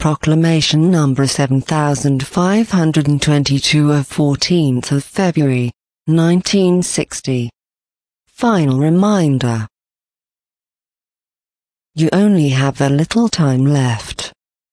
Proclamation number 7522 of 14th of February, 1960. Final reminder. You only have a little time left.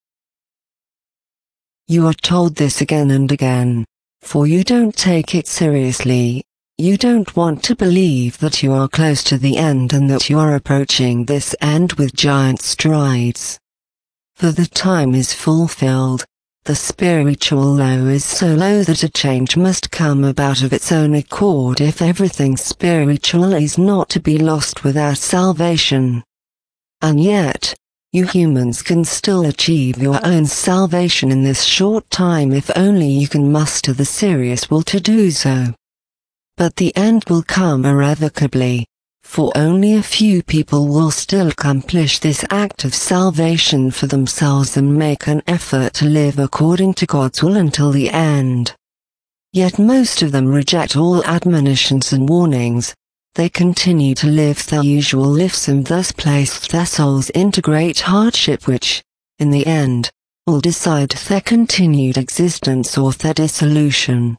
You are told this again and again, for you don't take it seriously. You don't want to believe that you are close to the end and that you are approaching this end with giant strides. For the time is fulfilled, the spiritual low is so low that a change must come about of its own accord if everything spiritual is not to be lost without salvation. And yet, you humans can still achieve your own salvation in this short time if only you can muster the serious will to do so. But the end will come irrevocably, for only a few people will still accomplish this act of salvation for themselves and make an effort to live according to God's will until the end. Yet most of them reject all admonitions and warnings. They continue to live their usual lives and thus place their souls into great hardship which, in the end, will decide their continued existence or their dissolution.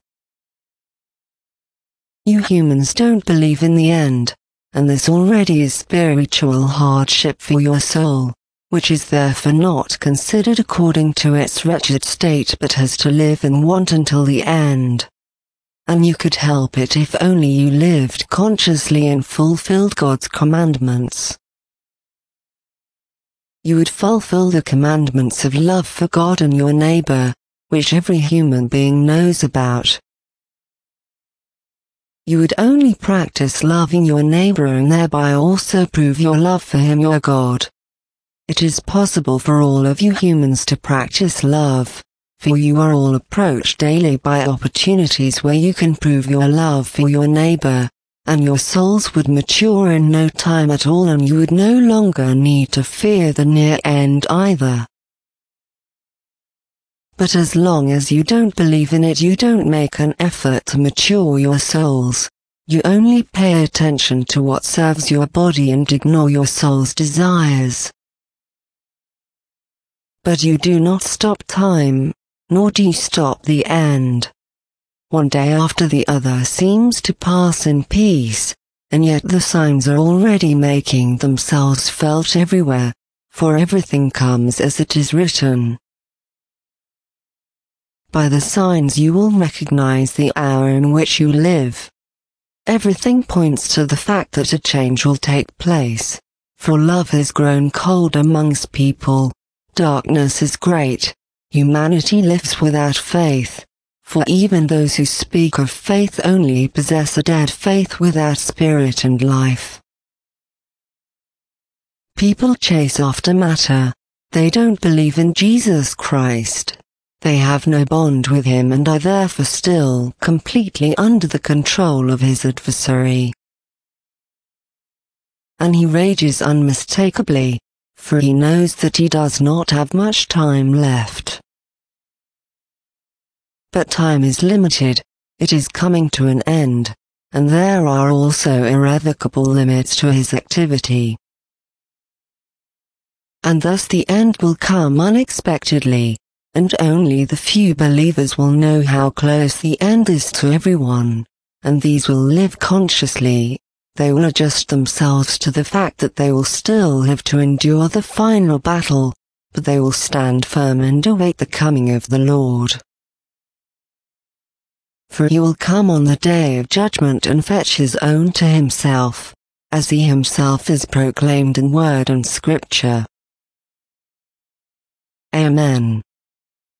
You humans don't believe in the end, and this already is spiritual hardship for your soul, which is therefore not considered according to its wretched state but has to live in want until the end. And you could help it if only you lived consciously and fulfilled God's commandments. You would fulfill the commandments of love for God and your neighbor, which every human being knows about. You would only practice loving your neighbor and thereby also prove your love for him, your God. It is possible for all of you humans to practice love, for you are all approached daily by opportunities where you can prove your love for your neighbor, and your souls would mature in no time at all and you would no longer need to fear the near end either. But as long as you don't believe in it, you don't make an effort to mature your souls. You only pay attention to what serves your body and ignore your soul's desires. But you do not stop time, nor do you stop the end. One day after the other seems to pass in peace, and yet the signs are already making themselves felt everywhere, for everything comes as it is written. By the signs you will recognize the hour in which you live. Everything points to the fact that a change will take place, for love has grown cold amongst people, darkness is great, humanity lives without faith, for even those who speak of faith only possess a dead faith without spirit and life. People chase after matter, they don't believe in Jesus Christ. They have no bond with him and are therefore still completely under the control of his adversary. And he rages unmistakably, for he knows that he does not have much time left. But time is limited, it is coming to an end, and there are also irrevocable limits to his activity. And thus the end will come unexpectedly, and only the few believers will know how close the end is to everyone, and these will live consciously. They will adjust themselves to the fact that they will still have to endure the final battle, but they will stand firm and await the coming of the Lord. For he will come on the day of judgment and fetch his own to himself, as he himself is proclaimed in word and scripture. Amen.